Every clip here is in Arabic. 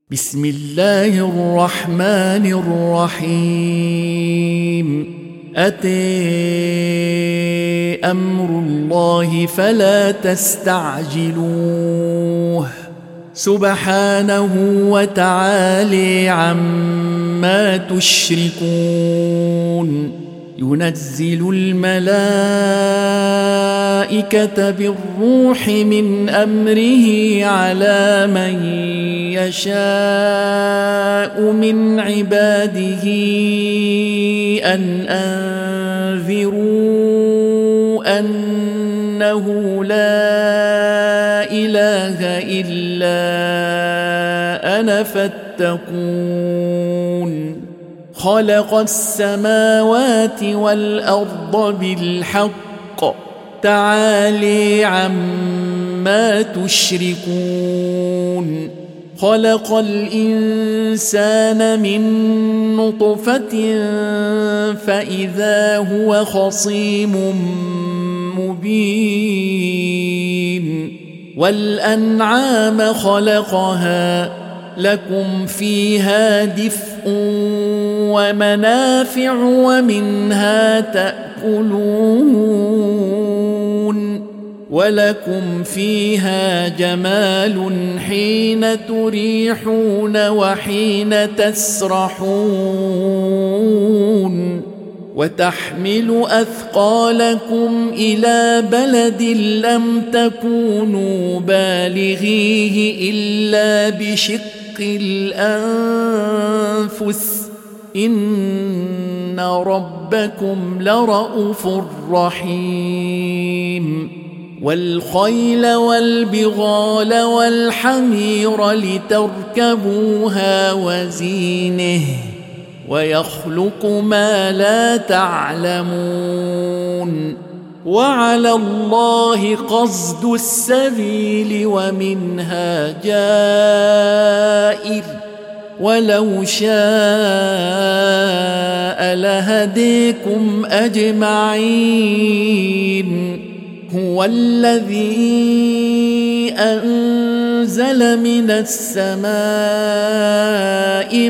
بسم الله الرحمن الرحيم. أتى أمر الله فلا تستعجلوه سبحانه وتعالى عما تشركون. ينزل الملائكة بالروح من أمره على من يشاء من عباده أن أنذروا أنه لا إله إلا أنا فاتقون. خلق السماوات والأرض بالحق تعالى عما تشركون. خلق الإنسان من نطفة فإذا هو خصيم مبين. والأنعام خلقها لكم فيها دفء ومنافع ومنها تأكلون ولكم فيها جمال حين تريحون وحين تسرحون. وتحمل أثقالكم إلى بلد لم تكونوا بالغيه إلا بشق الأنفس إن ربكم لرؤوف رحيم. والخيل والبغال والحمير لتركبوها وزينه ويخلق ما لا تعلمون. وعلى الله قصد السبيل ومنها جائر ولو شاء لهديكم أجمعين. هو الذي أنزل من السماء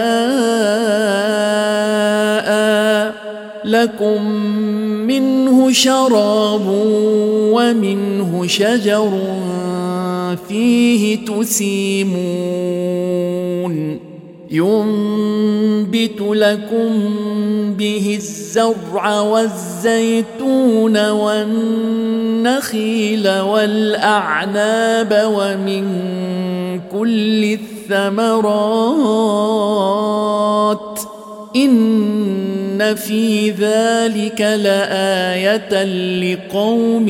ماء لكم منه شراب ومنه شجر فيه تسيمون. ينبت لكم به الزرع والزيتون والنخيل والأعناب ومن كل الثمرات إن في ذلك لآية لقوم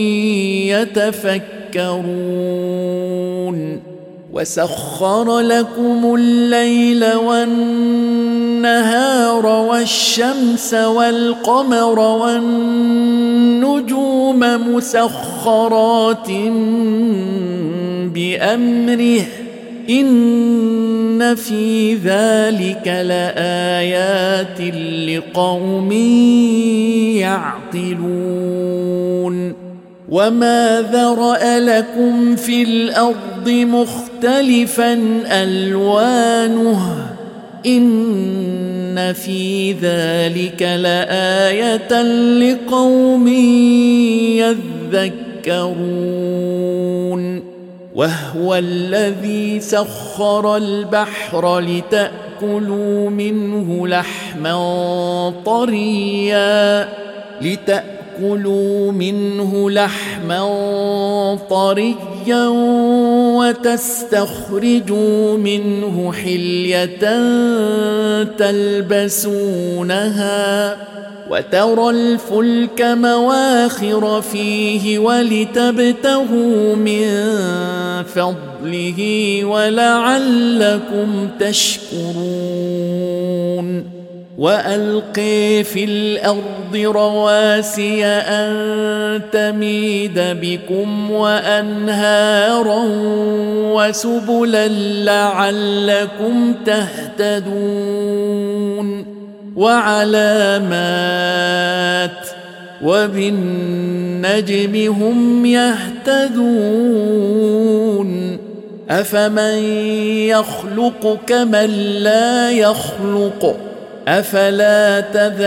يتفكرون. وسخر لكم الليل والنهار والشمس والقمر والنجوم مسخرات بأمره إن في ذلك لآيات لقوم يعقلون. وما ذرأ لكم في الأرض مختلفا ألوانه إن في ذلك لآية لقوم يذكرون. وهو الذي سخر البحر لتأكلوا منه لحما طريا وتستخرجوا منه حلية تلبسونها وترى الفلك مواخر فيه ولتبتغوا من فضله ولعلكم تشكرون. وألقي في الأرض رواسي أن تميد بكم وأنهارا وسبلا لعلكم تهتدون. وعلامات وبالنجم هم يهتدون. أفمن يخلق كمن لا يخلق أفلا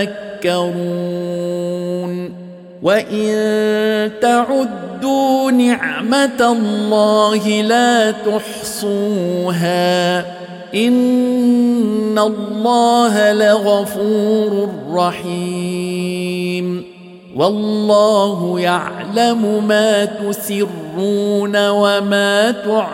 تذكرون وإن تعدوا نعمة الله لا تحصوها إن الله لغفور رحيم والله يعلم ما تسرون وما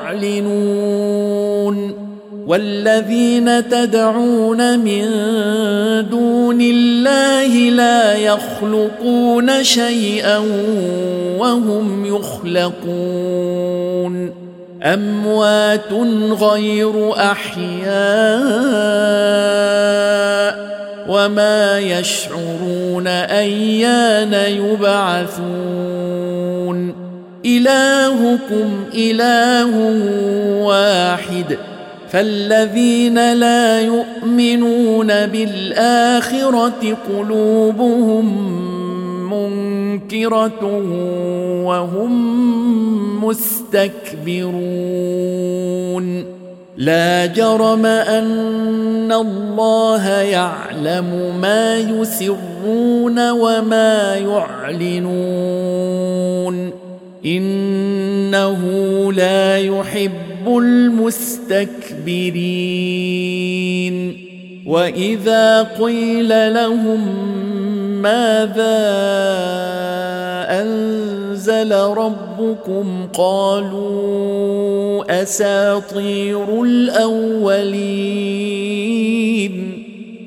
تعلنون والذين تدعون من دون الله لا يخلقون شيئا وهم يخلقون أموات غير أحياء وما يشعرون أيان يبعثون إلهكم إله واحد فالذين لا يؤمنون بالآخرة قلوبهم منكرة وهم مستكبرون لا جرم أن الله يعلم ما يسرون وما يعلنون إنه لا يحب المستكبرين وإذا قيل لهم ماذا أنزل ربكم قالوا أساطير الأولين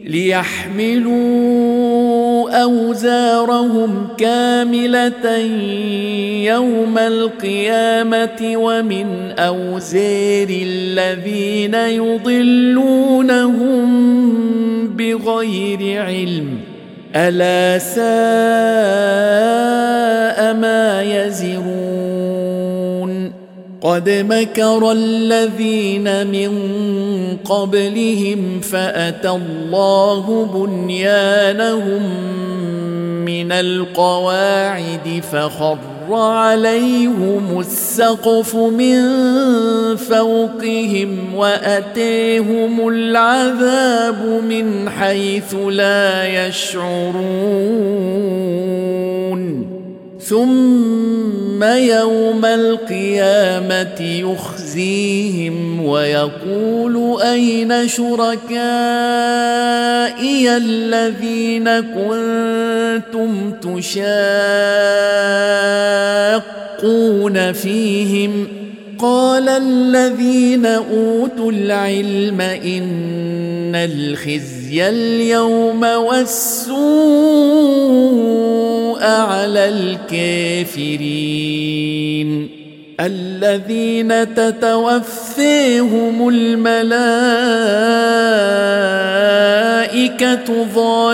ليحملوا أوزارهم كاملة يوم القيامة ومن أوزار الذين يضلونهم بغير علم ألا ساء ما يزرون قد مكر الذين من قبلهم فأتى الله بنيانهم من القواعد فخر عليهم السقف من فوقهم وأتيهم العذاب من حيث لا يشعرون ثم يوم القيامة يخزيهم ويقول أين شركائي الذين كنتم تشاقون فيهم قال الذين أوتوا العلم إن الخزي اليوم والسوء على الكافرين الذين تتوفيهم الملائكة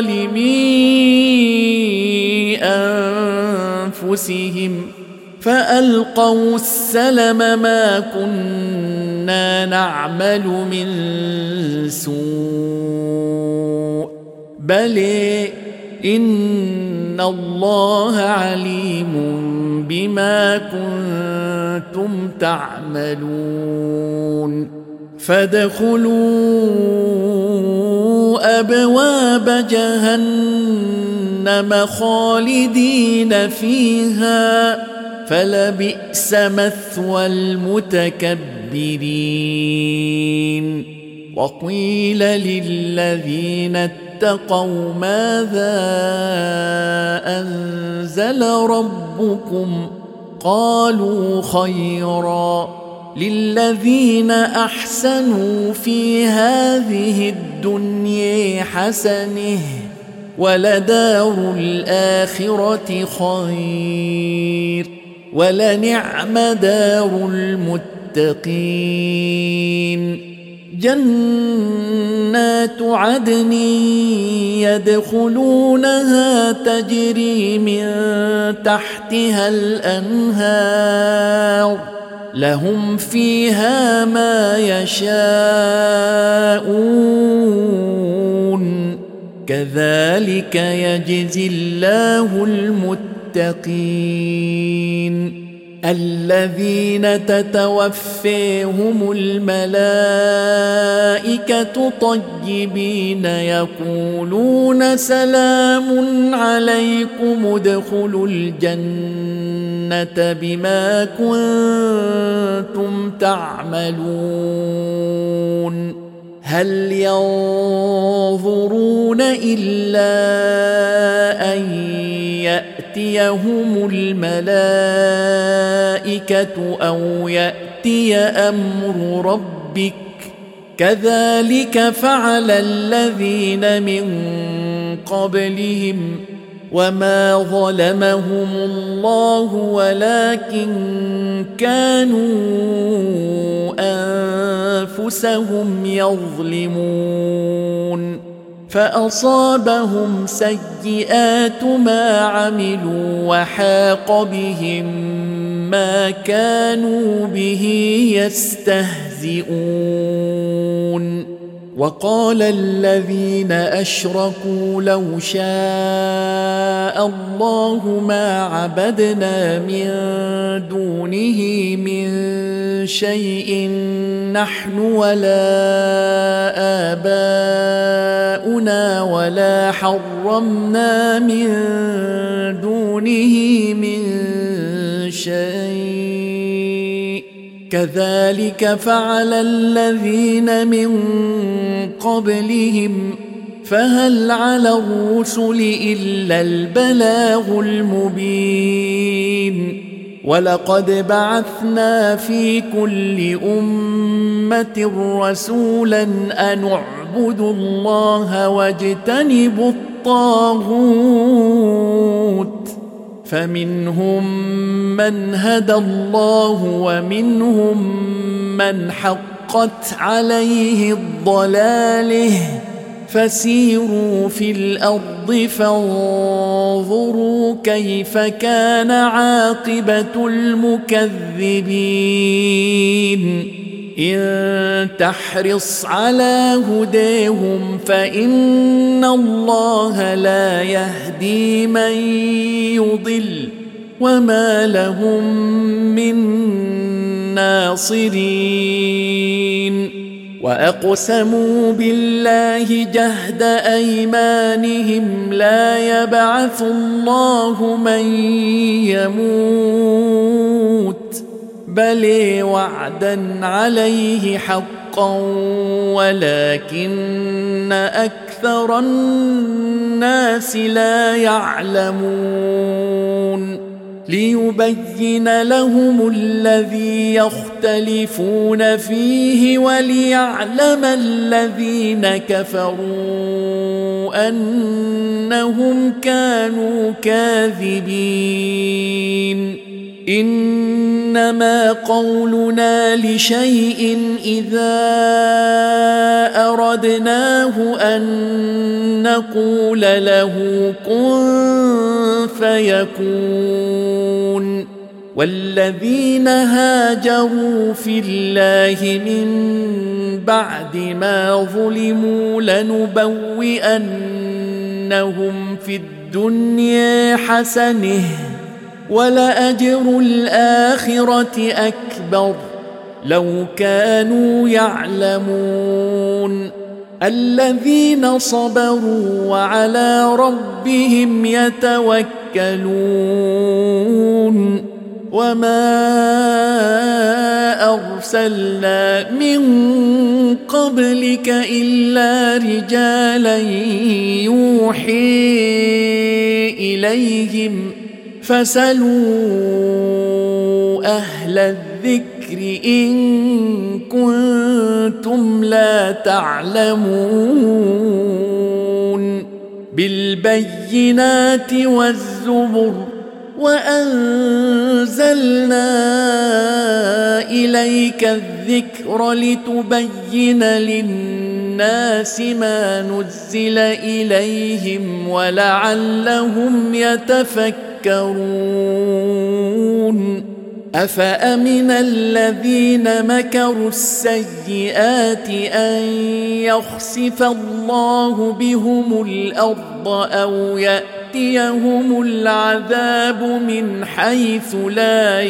ظالمي أنفسهم فألقوا السلم ما كنا نعمل من سوء بل إن الله عليم بما كنتم تعملون فادخلوا أبواب جهنم خالدين فيها فلبئس مثوى المتكبرين وقيل للذين اتقوا ماذا أنزل ربكم قالوا خيرا للذين أحسنوا في هذه الدنيا حسنة ولدار الآخرة خير ولنعم دار المتقين جنات عدن يدخلونها تجري من تحتها الأنهار لهم فيها ما يشاءون كذلك يجزي الله المتقين الذين تتوفيهم الملائكة طيبين يقولون سلام عليكم ادخلوا الجنة بما كنتم تعملون هل ينظرون إلا أن يأتيهم الملائكة أو يأتي أمر ربك كذلك فعل الذين من قبلهم وما ظلمهم الله ولكن كانوا أنفسهم يظلمون فأصابهم سيئات ما عملوا وحاق بهم ما كانوا به يستهزئون وقال الذين أشركوا لو شاء الله ما عبدنا من دونه من شيء نحن ولا آباؤنا ولا حرمنا من دونه من شيء كذلك فعل الذين من قبلهم فهل على الرسل إلا البلاغ المبين ولقد بعثنا في كل أمة رسولا أن اعبدوا الله واجتنبوا الطاغوت فمنهم من هدى الله ومنهم من حقت عليه الضلاله فسيروا في الأرض فانظروا كيف كان عاقبة المكذبين إن تحرص على هديهم فإن الله لا يهدي من يضل وما لهم من ناصرين وأقسموا بالله جهد أيمانهم لا يبعث الله من يموت بل وعدا عليه حقا ولكن أكثر الناس لا يعلمون ليبين لهم الذي يختلفون فيه وليعلم الذين كفروا أنهم كانوا كاذبين إنما قولنا لشيء إذا أردناه أن نقول له كن فيكون والذين هاجروا في الله من بعد ما ظلموا لنبوئنهم في الدنيا حسنة ولأجر الآخرة أكبر لو كانوا يعلمون الذين صبروا وعلى ربهم يتوكلون وما أرسلنا من قبلك إلا رجالا يوحي إليهم فاسألوا أهل الذكر إن كنتم لا تعلمون بالبينات والزبر وأنزلنا إليك الذكر لتبين للناس ما نزل إليهم ولعلهم يتفكرون أفأمن الذين مكروا السيئات أن يخسف الله بهم الأرض أو يأتي يأتيهم العذاب من حيث لا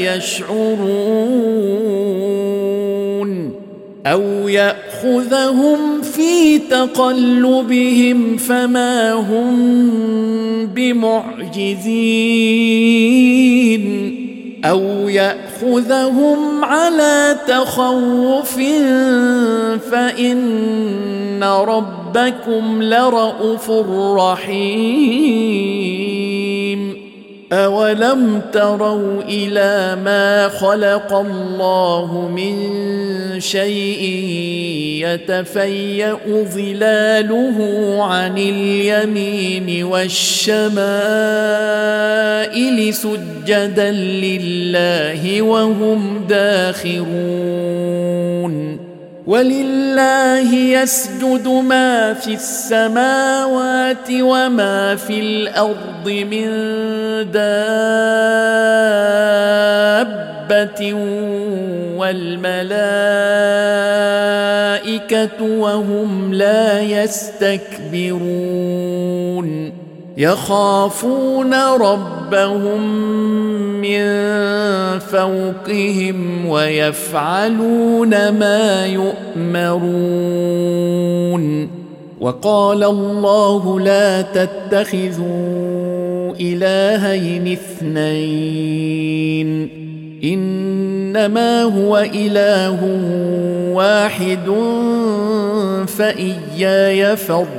يشعرون أو يأخذهم في تقلبهم فما هم بمعجزين أو يأخذهم على تخوف فإن ربكم لرءوف رحيم أولم تروا إلى ما خلق الله من شيء يتفيأ ظلاله عن اليمين والشمائل سجدا لله وهم داخرون ولله يسجد ما في السماوات وما في الأرض من دابة والملائكة وهم لا يستكبرون يخافون ربهم من فوقهم ويفعلون ما يؤمرون وقال الله لا تتخذوا إلهين اثنين إنما هو إله واحد فإياي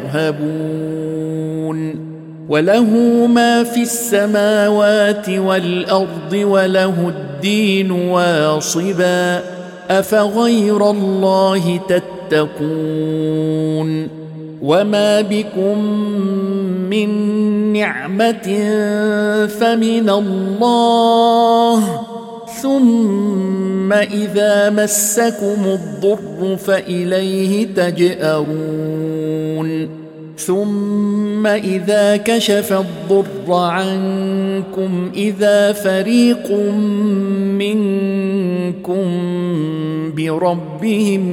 فارهبون وله ما في السماوات والأرض وله الدين واصبا أفغير الله تتقون وما بكم من نعمة فمن الله ثم إذا مسكم الضر فإليه تجأرون ثم إذا كشف الضر عنكم إذا فريق منكم بربهم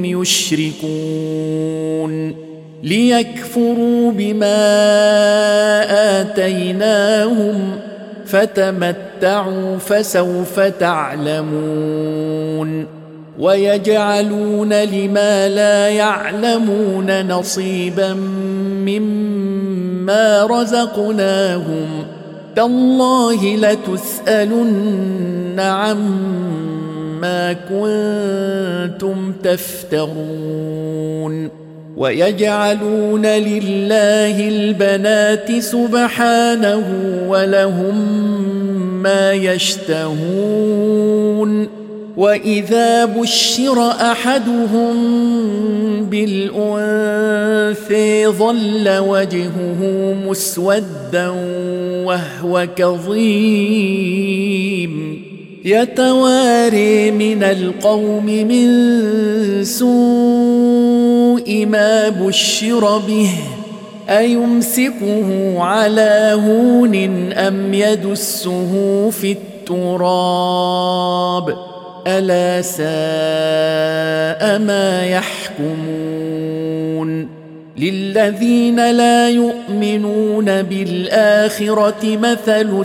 يشركون ليكفروا بما آتيناهم فتمتعوا فسوف تعلمون ويجعلون لما لا يعلمون نصيبا مما رزقناهم تالله لتسألن عما كنتم تفترون ويجعلون لله البنات سبحانه ولهم ما يشتهون وإذا بشر أحدهم بالأنثى ظل وجهه مسودا وهو كظيم يتواري من القوم من سوء ما بشر به أيمسكه على هون أم يدسه في التراب ألا ساء ما يحكمون للذين لا يؤمنون بالآخرة مثل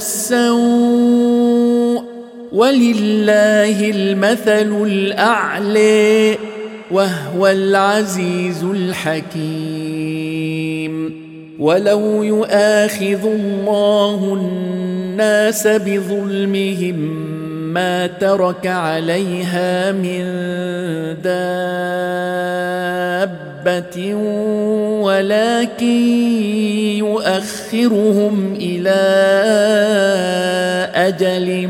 السوء ولله المثل الأعلى وهو العزيز الحكيم ولو يؤاخذ الله الناس بظلمهم ما ترك عليها من دابة ولكن يؤخرهم إلى أجل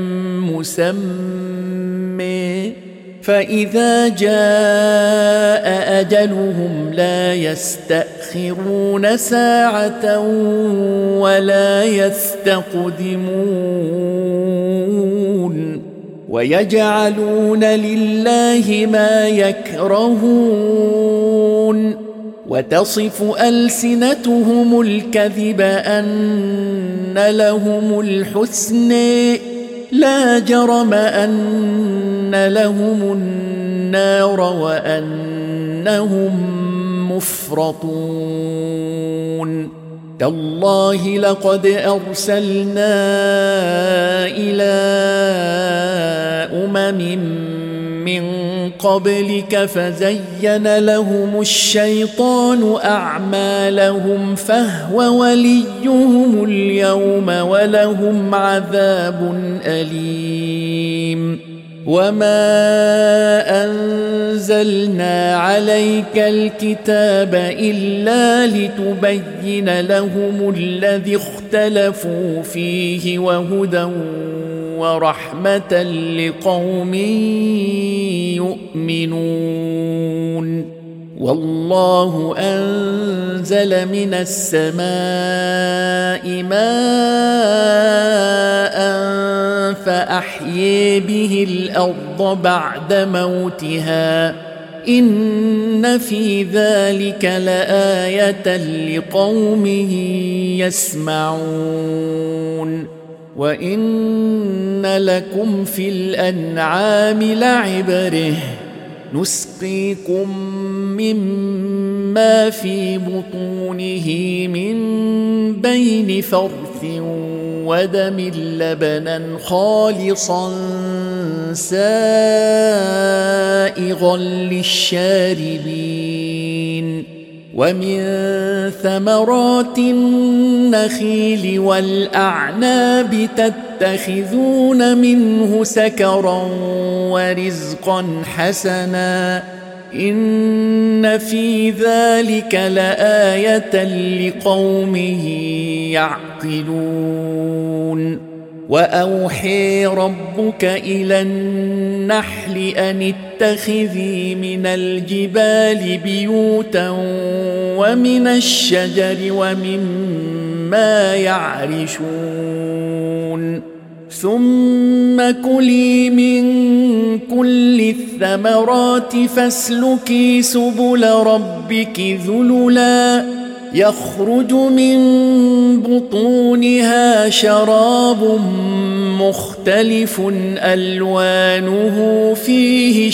مسمى فإذا جاء أجلهم لا يستأخرون ساعة ولا يستقدمون ويجعلون لله ما يكرهون وتصف ألسنتهم الكذب أن لهم الحسنى لا جرم أن لهم النار وأنهم مفرطون تالله لقد أرسلنا إلى من قبلك فزين لهم الشيطان أعمالهم فهو وليهم اليوم ولهم عذاب أليم وما أنزلنا عليك الكتاب إلا لتبين لهم الذي اختلفوا فيه وهدى ورحمة لقوم يؤمنون والله أنزل من السماء ماء فأحيي به الأرض بعد موتها إن في ذلك لآية لقوم يسمعون وإن لكم في الأنعام لعبرة نسقيكم مما في بطونه من بين فرث ودم لبنا خالصا سائغا للشاربين ومن ثمرات النخيل والأعناب تتخذون منه سكرا ورزقا حسنا إن في ذلك لآية لقوم يعقلون وأوحي ربك إلى النحل أن اتخذي من الجبال بيوتا ومن الشجر ومما يعرشون ثم كلي من كل الثمرات فاسلكي سبل ربك ذللا يخرج من بطونها شراب مختلف ألوانه فيه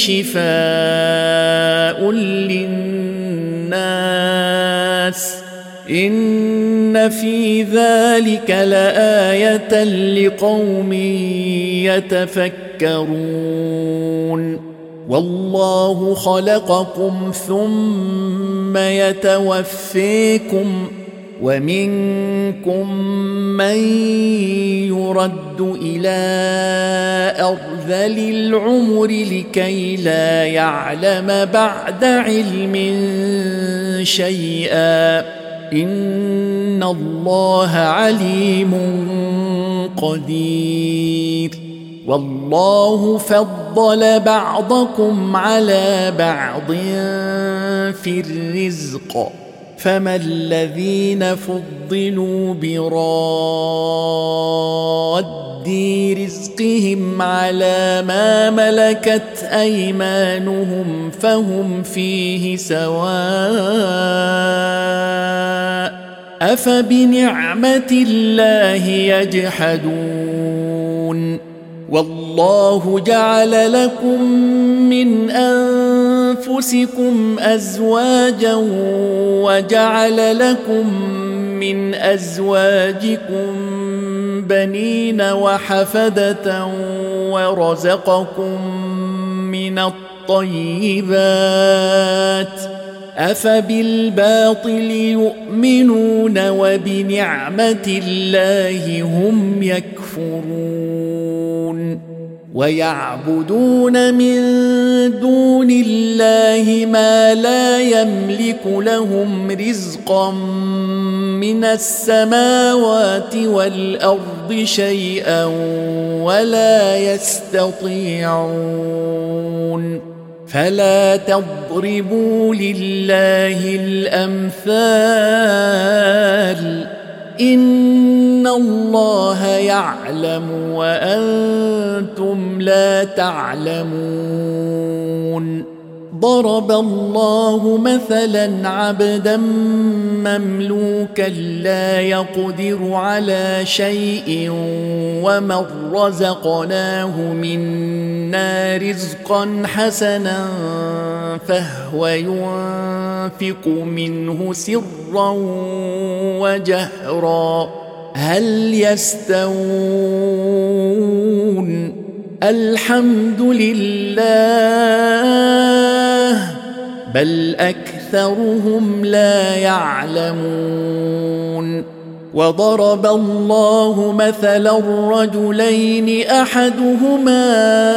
شفاء للناس إن في ذلك لآية لقوم يتفكرون والله خلقكم ثم يتوفيكم ومنكم من يرد إلى أرذل العمر لكي لا يعلم بعد علم شيئا إن الله عليم قدير والله فضل بعضكم على بعض في الرزق فما الذين فضلوا براد رزقهم على ما ملكت أيمانهم فهم فيه سواء أفبنعمة الله يجحدون والله جعل لكم من أنفسكم أزواجا وجعل لكم من أزواجكم بنين وحفدة ورزقكم من الطيبات أفبالباطل يؤمنون وبنعمة الله هم يكفرون ويعبدون من دون الله ما لا يملك لهم رزقا من السماوات والأرض شيئا ولا يستطيعون فلا تضربوا لله الأمثال إن الله يعلم وأنتم لا تعلمون ضرب الله مثلا عبدا مملوكا لا يقدر على شيء ومن رزقناه منا رزقا حسنا فهو ينفق منه سرا وجهرا هل يستوون الحمد لله بل أكثرهم لا يعلمون وضرب الله مثلا رجلين أحدهما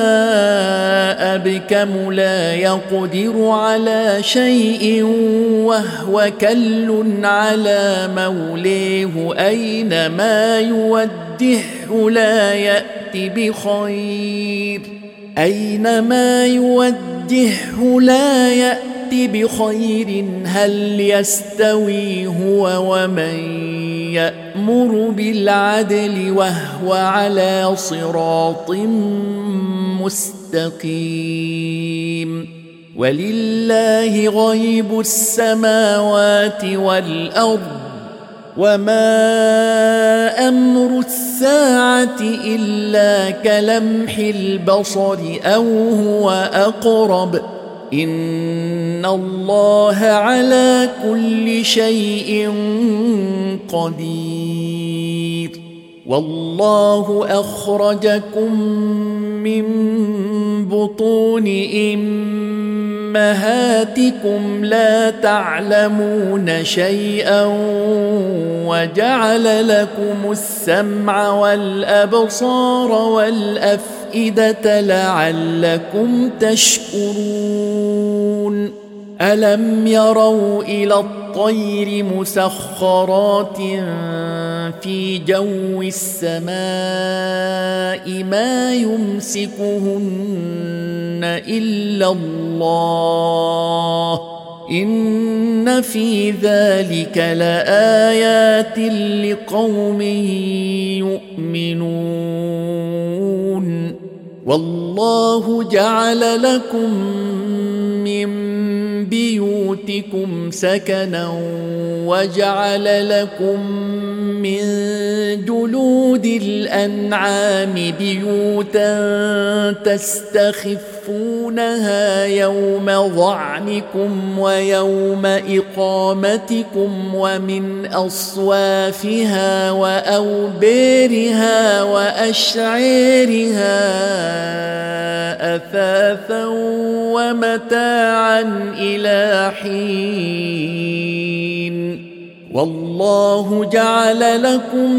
أبكم لا يقدر على شيء وهو كل على موليه أينما يوجهه لا يأتي بخير هل يستوي هو ومن يأمر بالعدل وهو على صراط مستقيم ولله غيب السماوات والأرض وما أمر الساعة إلا كلمح البصر أو هو أقرب إن الله على كل شيء قدير والله أخرجكم من بطون أمهاتكم لا تعلمون شيئا وجعل لكم السمع والأبصار والأفئدة لعلكم تشكرون ألم يروا إلى الطير مسخرات في جو السماء ما يمسكهن إلا الله إن في ذلك لآيات لقوم يؤمنون والله جعل لكم من بيوتكم سكنا وجعل لكم من جلود الأنعام بيوتا تستخفونها يوم ظعنكم ويوم إقامتكم ومن أصوافها وأوبارها وأشعيرها أثاثا ومتاعا إلى حين والله جعل لكم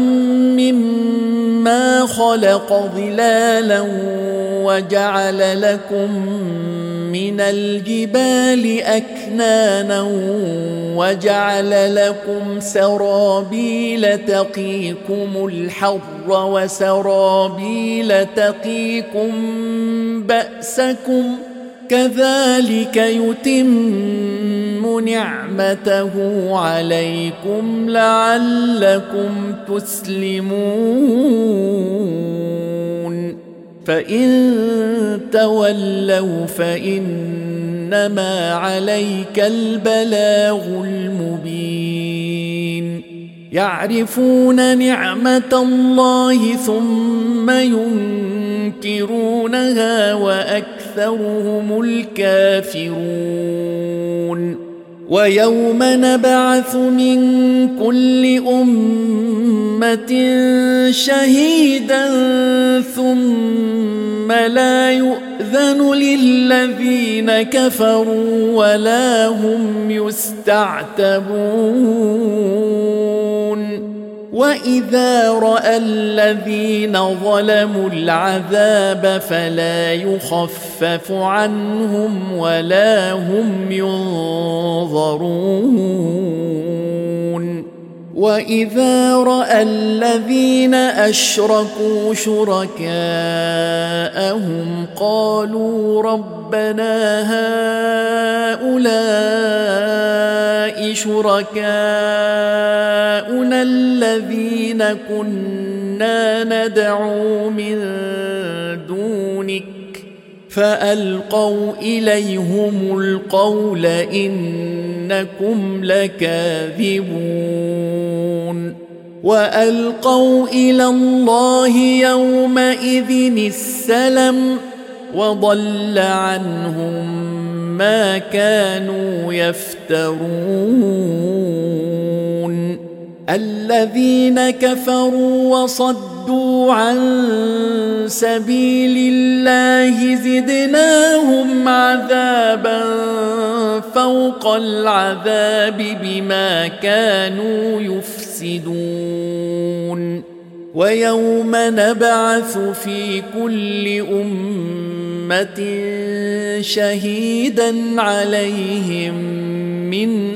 مما خلق ظلالا وجعل لكم من الجبال أكنانا وجعل لكم سرابيل تقيكم الحر وسرابيل تقيكم بأسكم كذلك يتم نعمته عليكم لعلكم تسلمون فإن تولوا فإنما عليك البلاغ المبين يعرفون نعمة الله ثم ينكرونها وأكثرهم الكافرون ويوم نبعث من كل أمة شهيدا ثم لا يؤذن للذين كفروا ولا هم يستعتبون وإذا رأى الذين ظلموا العذاب فلا يخفف عنهم ولا هم ينظرون وإذا رأى الذين أشركوا شركاءهم قالوا ربنا هؤلاء شركاؤنا الذين كنا ندعو من دونك فألقوا إليهم القول إنكم لكاذبون وألقوا إلى الله يومئذ السلم وضل عنهم ما كانوا يفترون الذين كفروا وصدوا عن سبيل الله زدناهم عذابا فوق العذاب بما كانوا يفسدون ويوم نبعث في كل أمة شهيدا عليهم من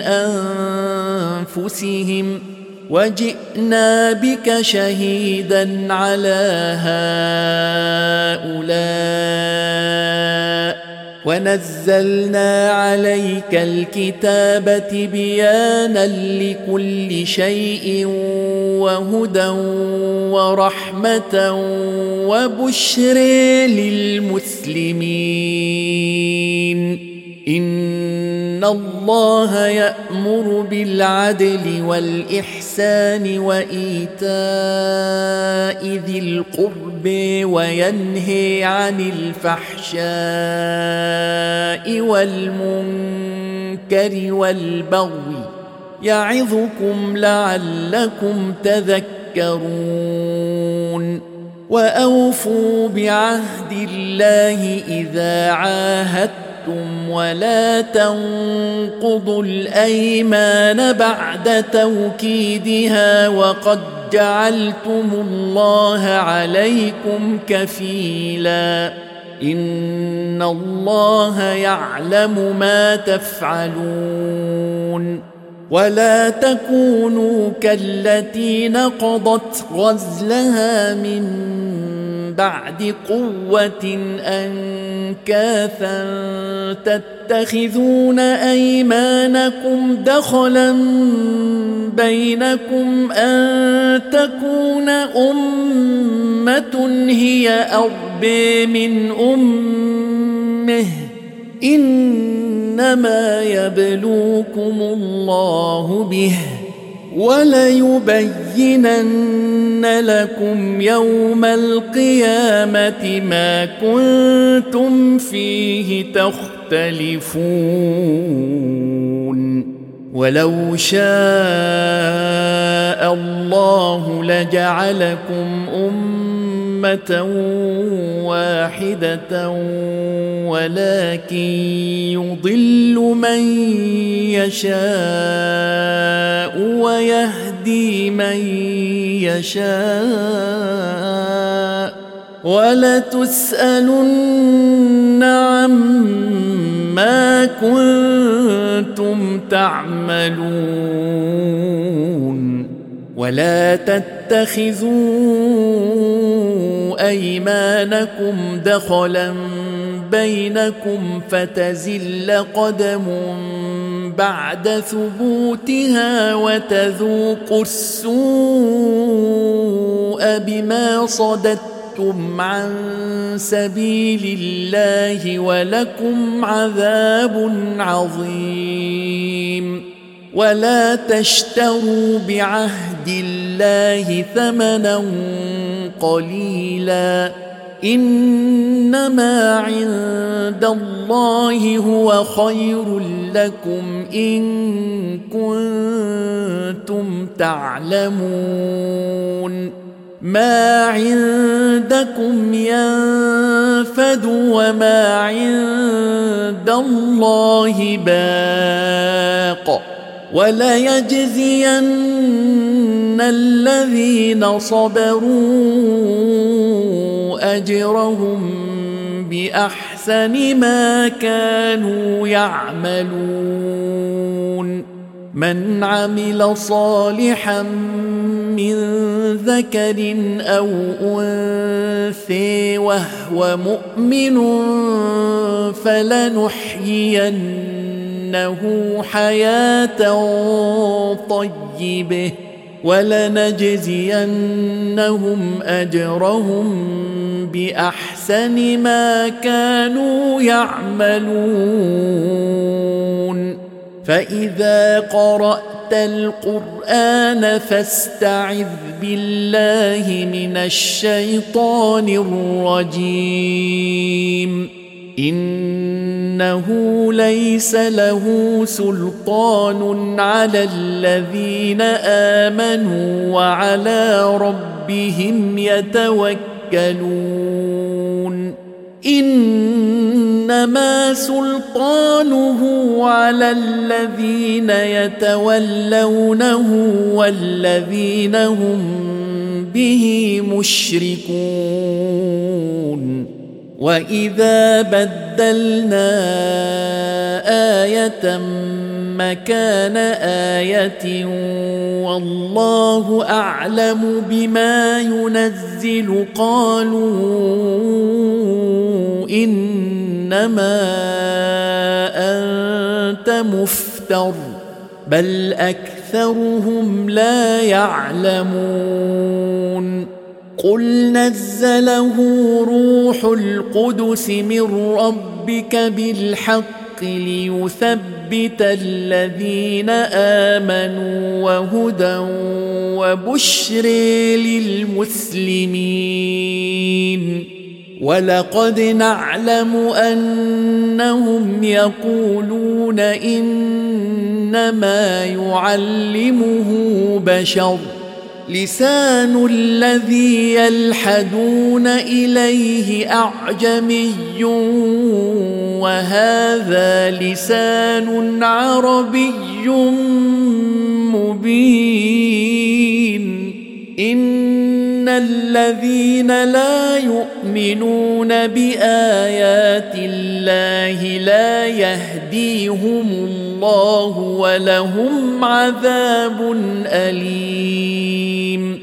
أنفسهم وجئنا بك شهيدا على هؤلاء ونزلنا عليك الكتاب تبيانا لكل شيء وهدى ورحمة وبشر للمسلمين إن الله يأمر بالعدل والإحسان وإيتاء ذي القرب وينهي عن الفحشاء والمنكر والبغي يعظكم لعلكم تذكرون وأوفوا بعهد الله إذا عاهدتم ولا تنقضوا الأيمان بعد توكيدها وقد جعلتم الله عليكم كفيلا إن الله يعلم ما تفعلون ولا تكونوا كالتي نقضت غزلها من بعد قوة أنكاثا تتخذون أيمانكم دخلا بينكم أن تكون أمة هي أربى من أمه إنما يبلوكم الله به وليبينن لكم يوم القيامة ما كنتم فيه تختلفون ولو شاء الله لجعلكم أمة واحدة ولكن يضل من يشاء ويهدي من يشاء ولتسألن عما كنتم تعملون ولا تتخذوا أيمانكم دخلا بينكم فتزل قدم بعد ثبوتها وتذوقوا السوء بما صددتم عن سبيل الله ولكم عذاب عظيم ولا تشتروا بعهد الله ثمنا قليلا إنما عند الله هو خير لكم إن كنتم تعلمون ما عندكم ينفد وما عند الله باق وليجزين الذين صبروا أجرهم بأحسن ما كانوا يعملون من عمل صالحا من ذكر أو أنثى وهو مؤمن فلنحيينه حياة طيبة ولنجزينهم أجرهم بأحسن ما كانوا يعملون فإذا قرأت القرآن فاستعذ بالله من الشيطان الرجيم إنه ليس له سلطان على الذين آمنوا وعلى ربهم يتوكلون إنما سلطانه على الذين يتولونه والذين هم به مشركون وإذا بدلنا آية مكان آية والله أعلم بما ينزل قالوا إنما أنت مفتر بل أكثرهم لا يعلمون قل نزله روح القدس من ربك بالحق ليثبت الذين آمنوا وهدى وبشر للمسلمين ولقد نعلم أنهم يقولون إنما يعلمه بشر لسان الذي يلحدون إليه أعجمي وهذا لسان عربي مبين إن الذين لا يؤمنون بآيات الله لا يهديهم الله ولهم عذاب أليم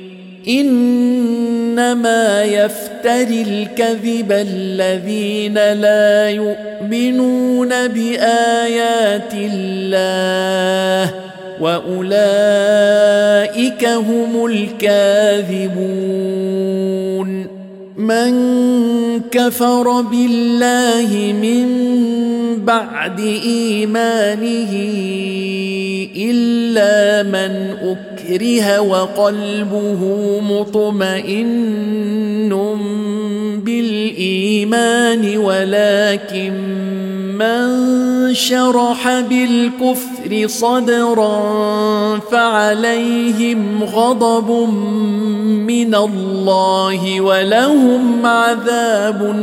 إنما يفتري الكذب الذين لا يؤمنون بآيات الله وأولئك هم الكاذبون من كفر بالله من بعد إيمانه إلا من أكره وقلبه مطمئن بالإيمان ولكن من شرح بالكفر صدرا فعليهم غضب من الله ولهم عذاب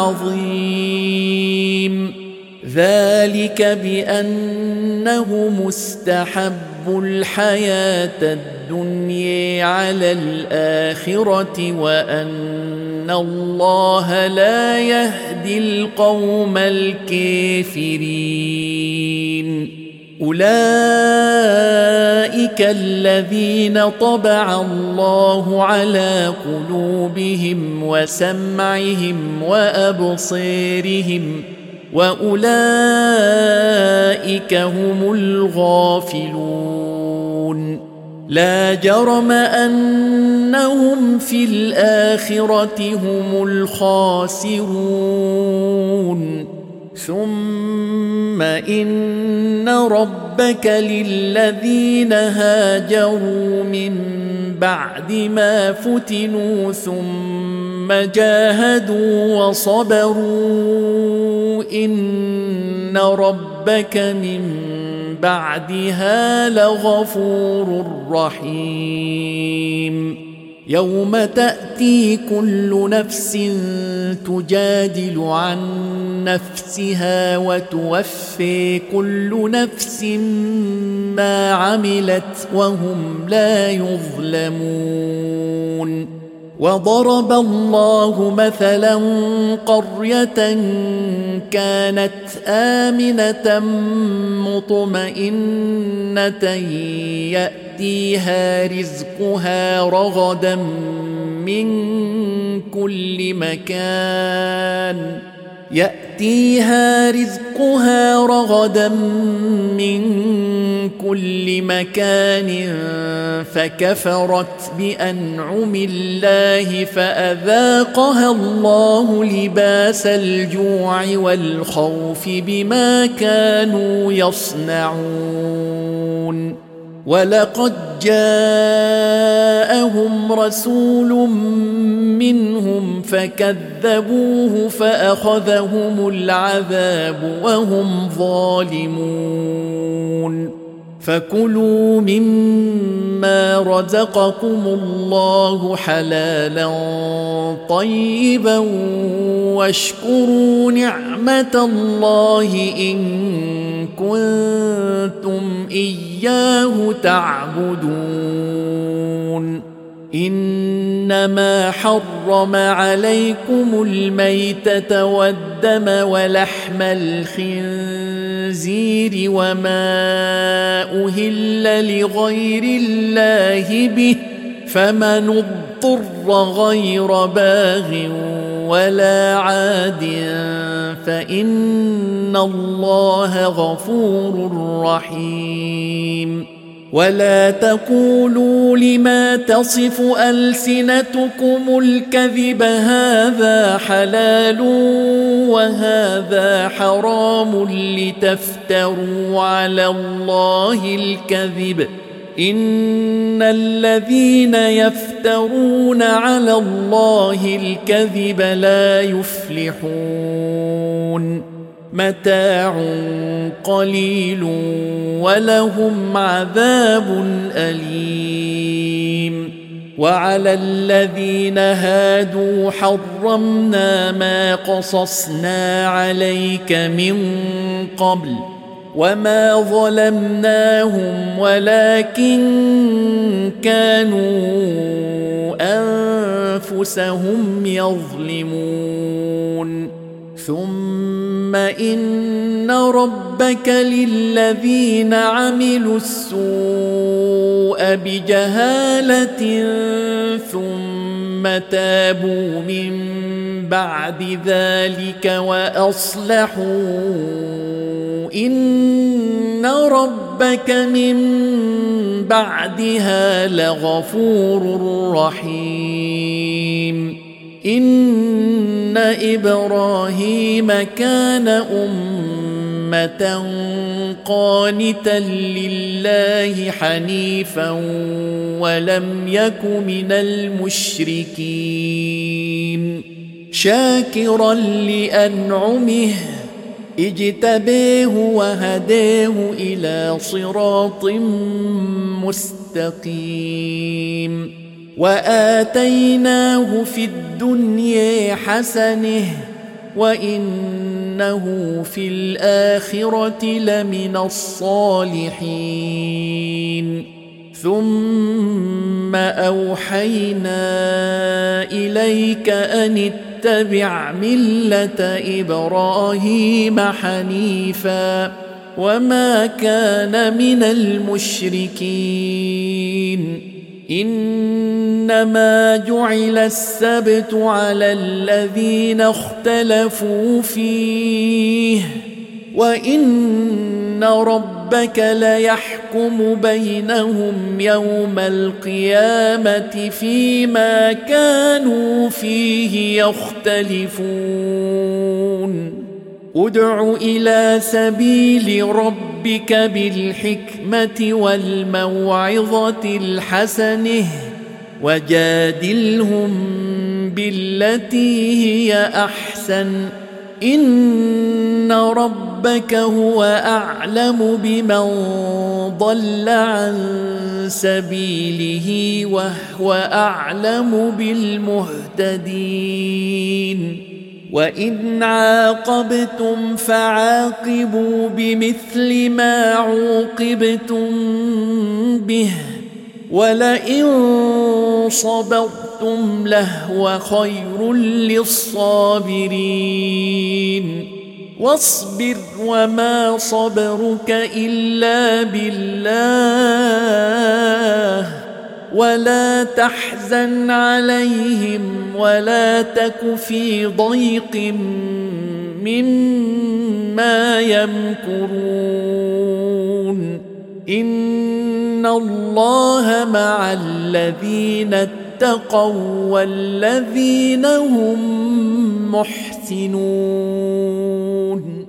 عظيم ذلك بأنه مستحب الحياة الدنيا على الآخرة وأن الله لا يهدي القوم الكافرين أولئك الذين طبع الله على قلوبهم وسمعهم وأبصارهم وأولئك هم الغافلون لا جرم أنهم في الآخرة هم الخاسرون ثم إن ربك للذين هاجروا من بعد ما فتنوا ثم جاهدوا وصبروا إن ربك من بعدها لغفور رحيم يوم تأتي كل نفس تجادل عن نفسها وتوفي كل نفس ما عملت وهم لا يظلمون وضرب الله مثلا قرية كانت آمنة مطمئنة يأتيها رزقها رغدا من كل مكان كل مكان فكفرت بأنعم الله فأذاقها الله لباس الجوع والخوف بما كانوا يصنعون ولقد جاءهم رسول منهم فكذبوه فأخذهم العذاب وهم ظالمون فكلوا مما رزقكم الله حلالا طيبا واشكروا نعمة الله إن كنتم إياه تعبدون إنما حرم عليكم الميتة والدم ولحم الخنزير وما أهل لغير الله به فمن اضطر غير باغ ولا عاد فإن الله غفور رحيم ولا تقولوا لما تصف ألسنتكم الكذب هذا حلال وهذا حرام لتفتروا على الله الكذب إن الذين يفترون على الله الكذب لا يفلحون متاع قليل ولهم عذاب أليم وعلى الذين هادوا حرمنا ما قصصنا عليك من قبل وما ظلمناهم ولكن كانوا أنفسهم يظلمون ثم إن ربك للذين عملوا السوء بجهالة ثم تابوا من بعد ذلك وأصلحوا إن ربك من بعدها لغفور رحيم إن إبراهيم كان أمة قانتا لله حنيفا ولم يك من المشركين شاكرا لأنعمه اجتبيه وهداه إلى صراط مستقيم وآتيناه في الدنيا حسنة وإنه في الآخرة لمن الصالحين ثم أوحينا إليك أن اتبع ملة إبراهيم حنيفا وما كان من المشركين إنما جعل السبت على الذين اختلفوا فيه وإن ربك ليحكم بينهم يوم القيامة فيما كانوا فيه يختلفون ادع إلى سبيل ربك بالحكمة والموعظة الحسنة وجادلهم بالتي هي أحسن إن ربك هو أعلم بمن ضل عن سبيله وهو أعلم بالمهتدين وإن عاقبتم فعاقبوا بمثل ما عوقبتم به ولئن صبرتم لهو خير للصابرين واصبر وما صبرك إلا بالله ولا تحزن عليهم ولا تك في ضيق مما يمكرون إن الله مع الذين اتقوا والذين هم محسنون.